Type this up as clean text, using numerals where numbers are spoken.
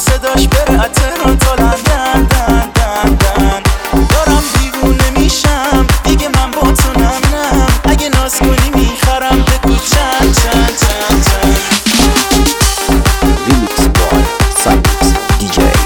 صداش بره اتران تا لندن دن دن دن. دارم دیوونه میشم دیگه من با تو نمنم، اگه ناز کنی میخرم بگو چند چند چند چند. Remix by Cybex DJ.